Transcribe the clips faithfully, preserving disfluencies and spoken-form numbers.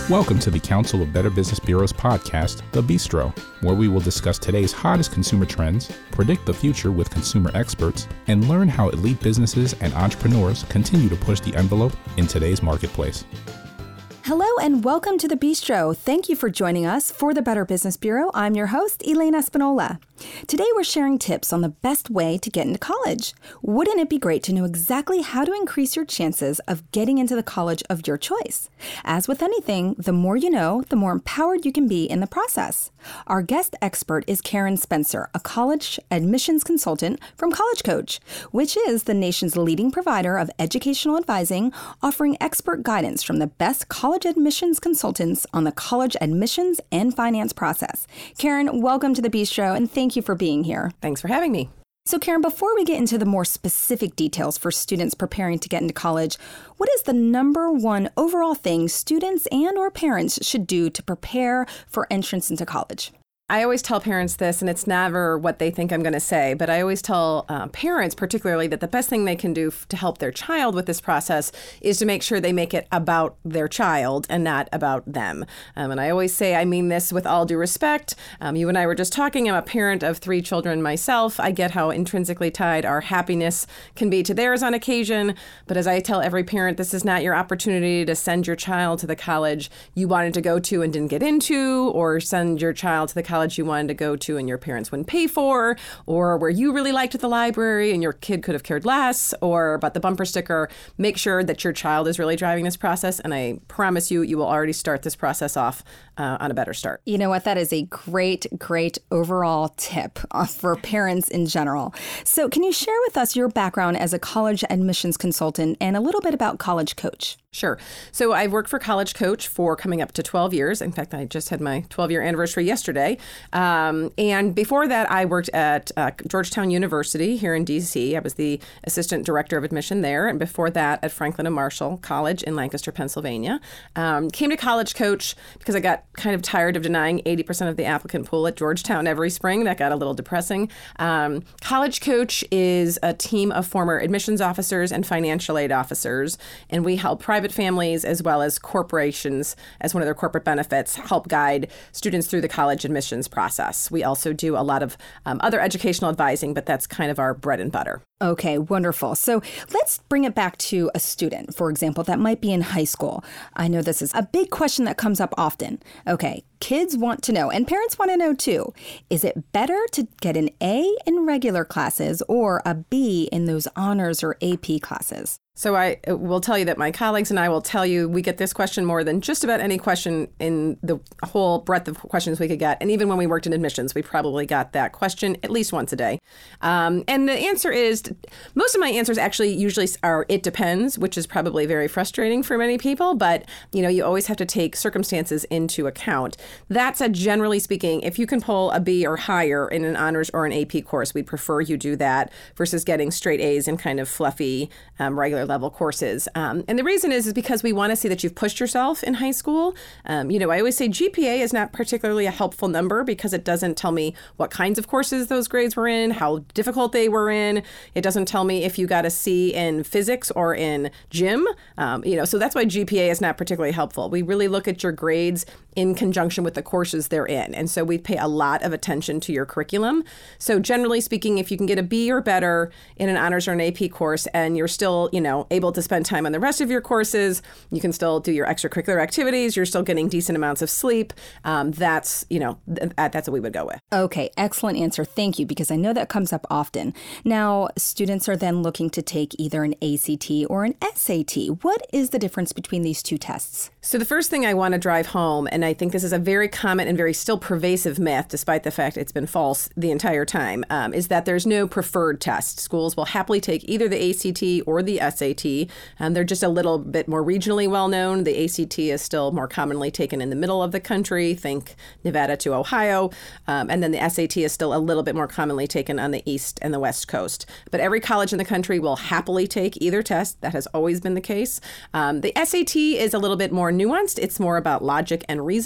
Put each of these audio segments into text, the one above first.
Welcome to the Council of Better Business Bureau's podcast, The Bistro, where we will discuss today's hottest consumer trends, predict the future with consumer experts, and learn how elite businesses and entrepreneurs continue to push the envelope in today's marketplace. Hello and welcome to The Bistro. Thank you for joining us for the Better Business Bureau. I'm your host, Elaine Espinola. Today we're sharing tips on the best way to get into college. Wouldn't it be great to know exactly how to increase your chances of getting into the college of your choice? As with anything, the more you know, the more empowered you can be in the process. Our guest expert is Karen Spencer, a college admissions consultant from College Coach, which is the nation's leading provider of educational advising, offering expert guidance from the best college admissions consultants on the college admissions and finance process. Karen, welcome to The Bistro, and thank you for being here. Thanks for having me. So Karen, before we get into the more specific details for students preparing to get into college, what is the number one overall thing students and or parents should do to prepare for entrance into college? I always tell parents this, and it's never what they think I'm going to say, but I always tell uh, parents particularly that the best thing they can do f- to help their child with this process is to make sure they make it about their child and not about them. Um, and I always say, I mean this with all due respect. Um, you and I were just talking. I'm a parent of three children myself. I get how intrinsically tied our happiness can be to theirs on occasion. But as I tell every parent, this is not your opportunity to send your child to the college you wanted to go to and didn't get into, or send your child to the college you wanted to go to and your parents wouldn't pay for, or where you really liked at the library and your kid could have cared less, or about the bumper sticker. Make sure that your child is really driving this process, and I promise you, you will already start this process off uh, on a better start. You know what? That is a great, great overall tip for parents in general. So can you share with us your background as a college admissions consultant and a little bit about College Coach? Sure. So I've worked for College Coach for coming up to twelve years. In fact, I just had my twelve-year anniversary yesterday. Um, and before that, I worked at uh, Georgetown University here in D C. I was the assistant director of admission there. And before that, at Franklin and Marshall College in Lancaster, Pennsylvania. Um, came to College Coach because I got kind of tired of denying eighty percent of the applicant pool at Georgetown every spring. That got a little depressing. Um, College Coach is a team of former admissions officers and financial aid officers, and we help private families as well as corporations, as one of their corporate benefits, help guide students through the college admissions process. We also do a lot of um, other educational advising, but that's kind of our bread and butter. Okay, wonderful. So let's bring it back to a student, for example, that might be in high school. I know this is a big question that comes up often. Okay, kids want to know, and parents want to know too, is it better to get an A in regular classes or a B in those honors or A P classes? So I will tell you that my colleagues and I will tell you we get this question more than just about any question in the whole breadth of questions we could get. And even when we worked in admissions, we probably got that question at least once a day. Um, and the answer is, most of my answers actually usually are it depends, which is probably very frustrating for many people. But, you know, you always have to take circumstances into account. That said, generally speaking, if you can pull a B or higher in an honors or an A P course, we'd prefer you do that versus getting straight A's in kind of fluffy, um, regular level courses. Um, and the reason is, is because we want to see that you've pushed yourself in high school. Um, you know, I always say G P A is not particularly a helpful number because it doesn't tell me what kinds of courses those grades were in, how difficult they were in. It doesn't tell me if you got a C in physics or in gym. Um, you know, so that's why G P A is not particularly helpful. We really look at your grades in conjunction with the courses they're in. And so we pay a lot of attention to your curriculum. So generally speaking, if you can get a B or better in an honors or an A P course and you're still, you know, able to spend time on the rest of your courses, you can still do your extracurricular activities, you're still getting decent amounts of sleep, um, that's, you know, th- that's what we would go with. Okay, excellent answer. Thank you, because I know that comes up often. Now, students are then looking to take either an A C T or an S A T. What is the difference between these two tests? So the first thing I want to drive home, and I think this is a very common and very still pervasive myth, despite the fact it's been false the entire time, um, is that there's no preferred test. Schools will happily take either the A C T or the S A T. Um, they're just a little bit more regionally well known. The A C T is still more commonly taken in the middle of the country, think Nevada to Ohio. Um, and then the S A T is still a little bit more commonly taken on the East and the West Coast. But every college in the country will happily take either test. That has always been the case. Um, the S A T is a little bit more nuanced. It's more about logic and reasoning.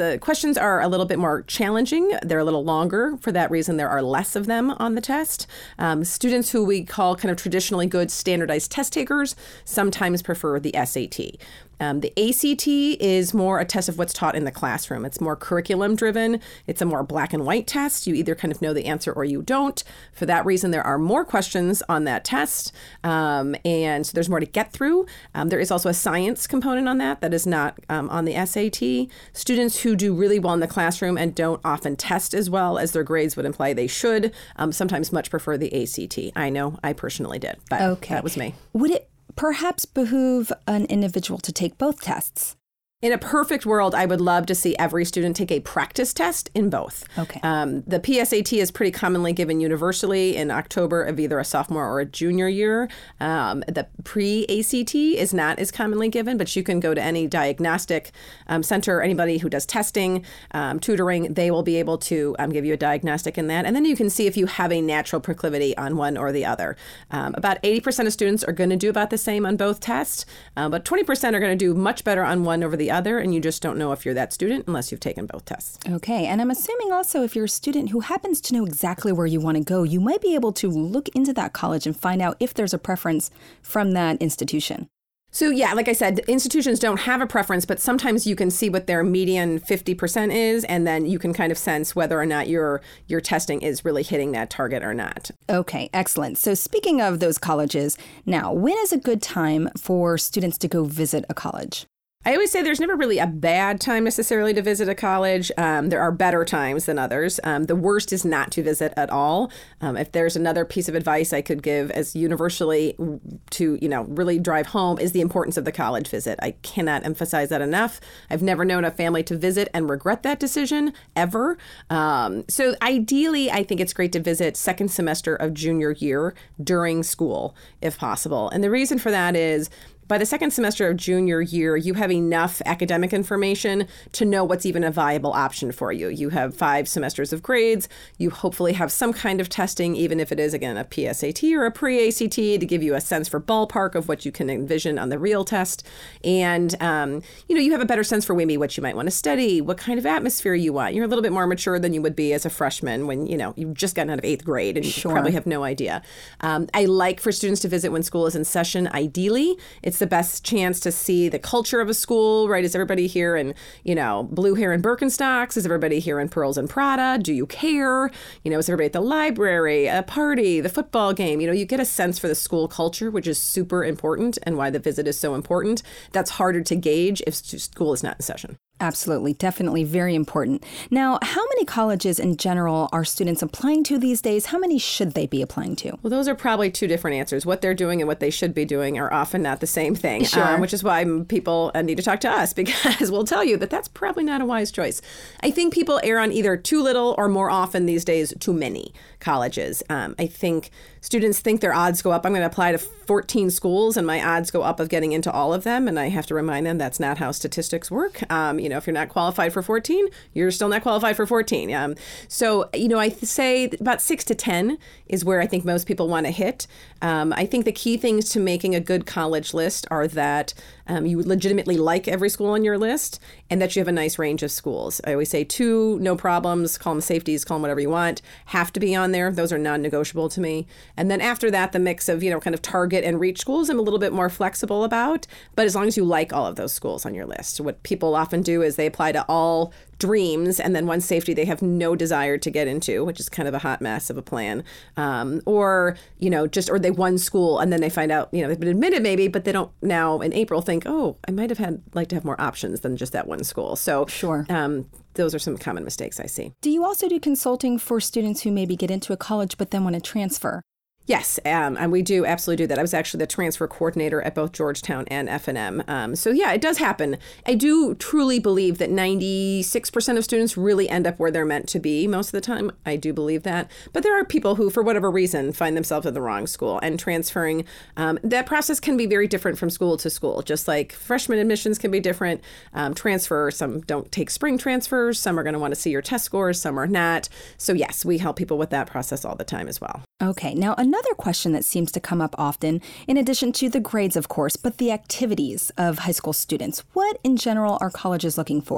the questions are a little bit more challenging. They're a little longer. For that reason, there are less of them on the test. Um, students who we call kind of traditionally good standardized test takers sometimes prefer the S A T. Um, the A C T is more a test of what's taught in the classroom. It's more curriculum driven. It's a more black and white test. You either kind of know the answer or you don't. For that reason, there are more questions on that test, um, and so there's more to get through. Um, there is also a science component on that that is not um, on the S A T. Students who do really well in the classroom and don't often test as well as their grades would imply they should um, sometimes much prefer the A C T. I know I personally did, but okay. That was me. Would it perhaps behoove an individual to take both tests? In a perfect world, I would love to see every student take a practice test in both. Okay. Um, the P S A T is pretty commonly given universally in October of either a sophomore or a junior year. Um, the pre-A C T is not as commonly given, but you can go to any diagnostic um, center, anybody who does testing, um, tutoring, they will be able to um, give you a diagnostic in that. And then you can see if you have a natural proclivity on one or the other. Um, about eighty percent of students are going to do about the same on both tests, uh, but twenty percent are going to do much better on one over the other, and you just don't know if you're that student unless you've taken both tests. Okay, and I'm assuming also if you're a student who happens to know exactly where you want to go, you might be able to look into that college and find out if there's a preference from that institution. So yeah, like I said, institutions don't have a preference, but sometimes you can see what their median fifty percent is, and then you can kind of sense whether or not your your testing is really hitting that target or not. Okay, excellent. So speaking of those colleges, now, when is a good time for students to go visit a college? I always say there's never really a bad time necessarily to visit a college. Um, there are better times than others. Um, the worst is not to visit at all. Um, if there's another piece of advice I could give as universally to, you know, really drive home is the importance of the college visit. I cannot emphasize that enough. I've never known a family to visit and regret that decision ever. Um, so ideally, I think it's great to visit second semester of junior year during school, if possible. And the reason for that is by the second semester of junior year, you have enough academic information to know what's even a viable option for you. You have five semesters of grades. You hopefully have some kind of testing, even if it is, again, a P S A T or a pre-A C T, to give you a sense for ballpark of what you can envision on the real test. And, um, you know, you have a better sense for maybe what you might want to study, what kind of atmosphere you want. You're a little bit more mature than you would be as a freshman when, you know, you've just gotten out of eighth grade and Sure. you probably have no idea. Um, I like for students to visit when school is in session, ideally. It's the best chance to see the culture of a school, right? Is everybody here in, you know, blue hair and Birkenstocks? Is everybody here in pearls and Prada? Do you care? You know, is everybody at the library, a party, the football game? You know, you get a sense for the school culture, which is super important and why the visit is so important. That's harder to gauge if school is not in session. Absolutely. Definitely very important. Now, how many colleges in general are students applying to these days? How many should they be applying to? Well, those are probably two different answers. What they're doing and what they should be doing are often not the same thing, Sure. um, which is why people need to talk to us, because we'll tell you that that's probably not a wise choice. I think people err on either too little or more often these days too many colleges. Um, I think students think their odds go up. I'm going to apply to fourteen schools and my odds go up of getting into all of them. And I have to remind them that's not how statistics work. Um, you know, if you're not qualified for fourteen, you're still not qualified for fourteen. Um, so, you know, I th- say about six to ten is where I think most people want to hit. Um, I think the key things to making a good college list are that um, you legitimately like every school on your list and that you have a nice range of schools. I always say two, no problems, call them safeties, call them whatever you want, have to be on there. Those are non-negotiable to me. And then after that, the mix of, you know, kind of target and reach schools, I'm a little bit more flexible about. But as long as you like all of those schools on your list, what people often do is they apply to all dreams and then one safety they have no desire to get into, which is kind of a hot mess of a plan. Um, or, you know, just, or they won school and then they find out, you know, they've been admitted maybe, but they don't now in April think, oh, I might have had like to have more options than just that one school. So Sure. Um, those are some common mistakes I see. Do you also do consulting for students who maybe get into a college but then want to transfer? Yes, um, and we do absolutely do that. I was actually the transfer coordinator at both Georgetown and F and M. Um, so yeah, it does happen. I do truly believe that ninety-six percent of students really end up where they're meant to be most of the time. I do believe that. But there are people who, for whatever reason, find themselves in the wrong school and transferring. Um, that process can be very different from school to school, just like freshman admissions can be different. Um, transfer, some don't take spring transfers. Some are going to want to see your test scores. Some are not. So yes, we help people with that process all the time as well. Okay, now another question that seems to come up often, in addition to the grades, of course, but the activities of high school students. What in general are colleges looking for?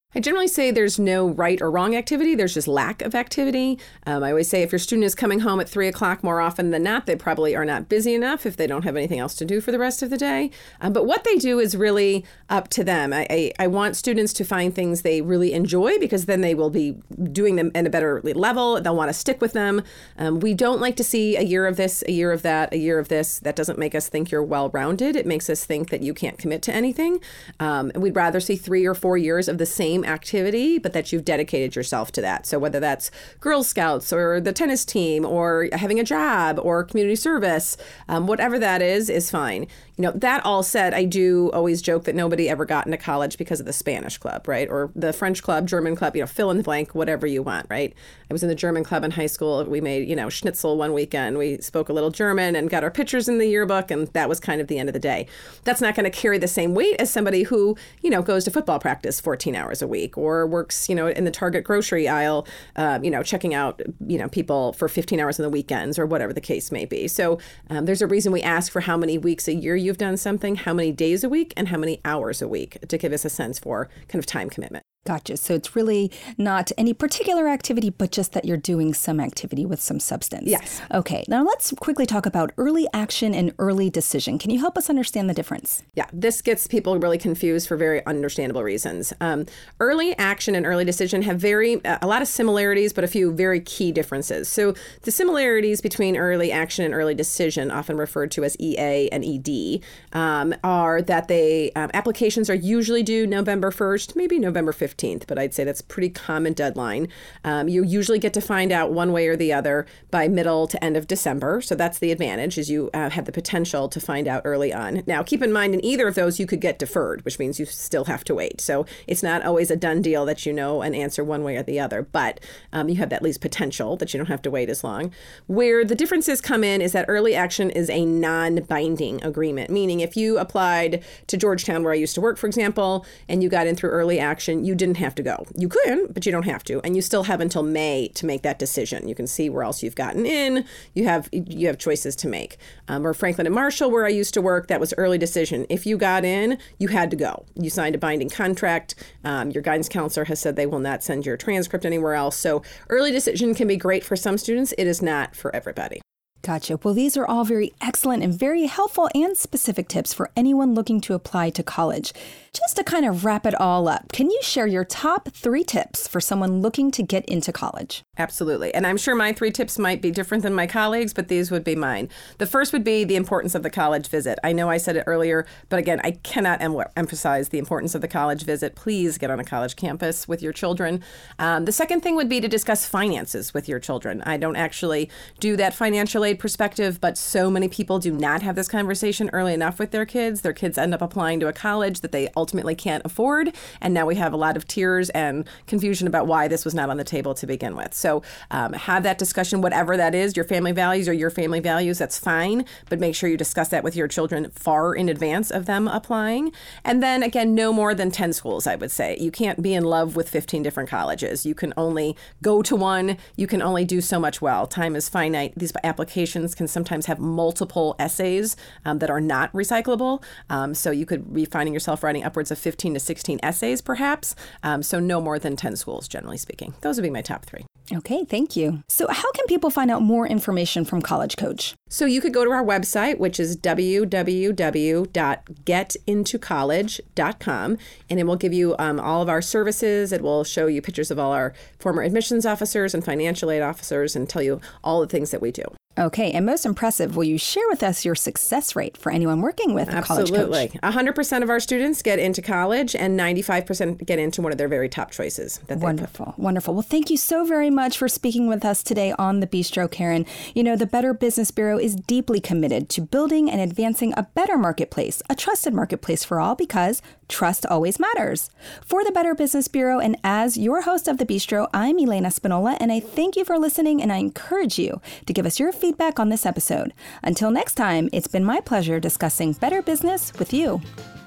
I generally say there's no right or wrong activity. There's just lack of activity. Um, I always say if your student is coming home at three o'clock more often than not, they probably are not busy enough if they don't have anything else to do for the rest of the day. Um, but what they do is really up to them. I, I, I want students to find things they really enjoy, because then they will be doing them at a better level. They'll want to stick with them. Um, we don't like to see a year of this, a year of that, a year of this. That doesn't make us think you're well-rounded. It makes us think that you can't commit to anything. Um, and we'd rather see three or four years of the same activity, but that you've dedicated yourself to that. So whether that's Girl Scouts or the tennis team or having a job or community service, um, whatever that is, is fine. You know, that all said, I do always joke that nobody ever got into college because of the Spanish club, right? Or the French club, German club, you know, fill in the blank, whatever you want, right? I was in the German club in high school. We made, you know, schnitzel one weekend. We spoke a little German and got our pictures in the yearbook, and that was kind of the end of the day. That's not going to carry the same weight as somebody who, you know, goes to football practice fourteen hours a week, or works, you know, in the Target grocery aisle, uh, you know, checking out, you know, people for fifteen hours on the weekends, or whatever the case may be. So um, there's a reason we ask for how many weeks a year you've done something, how many days a week, and how many hours a week, to give us a sense for kind of time commitment. Gotcha. So it's really not any particular activity, but just that you're doing some activity with some substance. Yes. Okay. Now let's quickly talk about early action and early decision. Can you help us understand the difference? Yeah, this gets people really confused for very understandable reasons. Um, early action and early decision have very uh, a lot of similarities, but a few very key differences. So the similarities between early action and early decision, often referred to as E A and E D, um, are that they um, applications are usually due November first, maybe November fifteenth. But I'd say that's a pretty common deadline. Um, you usually get to find out one way or the other by middle to end of December. So that's the advantage, is you uh, have the potential to find out early on. Now, keep in mind, in either of those, you could get deferred, which means you still have to wait. So it's not always a done deal that you know an answer one way or the other, but um, you have at least potential that you don't have to wait as long. Where the differences come in is that early action is a non-binding agreement, meaning if you applied to Georgetown, where I used to work, for example, and you got in through early action, you didn't have to go. You could, but you don't have to. And you still have until May to make that decision. You can see where else you've gotten in. You have you have choices to make. Um, or Franklin and Marshall, where I used to work, that was early decision. If you got in, you had to go. You signed a binding contract. Um, your guidance counselor has said they will not send your transcript anywhere else. So early decision can be great for some students. It is not for everybody. Gotcha. Well, these are all very excellent and very helpful and specific tips for anyone looking to apply to college. Just to kind of wrap it all up, can you share your top three tips for someone looking to get into college? Absolutely. And I'm sure my three tips might be different than my colleagues, but these would be mine. The first would be the importance of the college visit. I know I said it earlier, but again, I cannot em- emphasize the importance of the college visit. Please get on a college campus with your children. Um, the second thing would be to discuss finances with your children. I don't actually do that financial aid perspective, but so many people do not have this conversation early enough with their kids. Their kids end up applying to a college that they ultimately can't afford. And now we have a lot of tears and confusion about why this was not on the table to begin with. So um, have that discussion, whatever that is, your family values or your family values, that's fine. But make sure you discuss that with your children far in advance of them applying. And then again, no more than ten schools, I would say. You can't be in love with fifteen different colleges. You can only go to one. You can only do so much well. Time is finite. These applications can sometimes have multiple essays um, that are not recyclable. Um, so you could be finding yourself writing upwards of fifteen to sixteen essays, perhaps. Um, so no more than ten schools, generally speaking. Those would be my top three. Okay, thank you. So how can people find out more information from College Coach? So you could go to our website, which is w w w dot get into college dot com, and it will give you um, all of our services. It will show you pictures of all our former admissions officers and financial aid officers and tell you all the things that we do. Okay, and most impressive, will you share with us your success rate for anyone working with a Absolutely. College Coach? Absolutely. one hundred percent of our students get into college, and ninety-five percent get into one of their very top choices. That Wonderful. They put. Wonderful. Well, thank you so very much for speaking with us today on The Bistro, Karen. You know, the Better Business Bureau is deeply committed to building and advancing a better marketplace, a trusted marketplace for all, because trust always matters. For the Better Business Bureau, and as your host of The Bistro, I'm Elaine Espinola, and I thank you for listening, and I encourage you to give us your feedback on this episode. Until next time, it's been my pleasure discussing better business with you.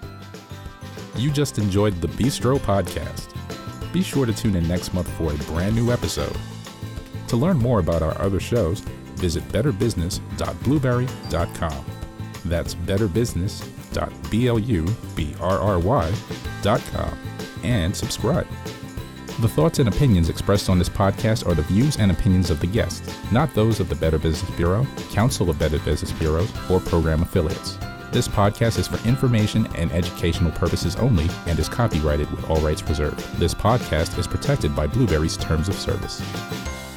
You just enjoyed the Bistro Podcast. Be sure to tune in next month for a brand new episode. To learn more about our other shows, visit better business dot blueberry dot com. That's better business dot blueberry dot com. and subscribe. The thoughts and opinions expressed on this podcast are the views and opinions of the guests, not those of the Better Business Bureau, Council of Better Business Bureaus, or program affiliates. This podcast is for information and educational purposes only and is copyrighted with all rights reserved. This podcast is protected by Blueberry's Terms of Service.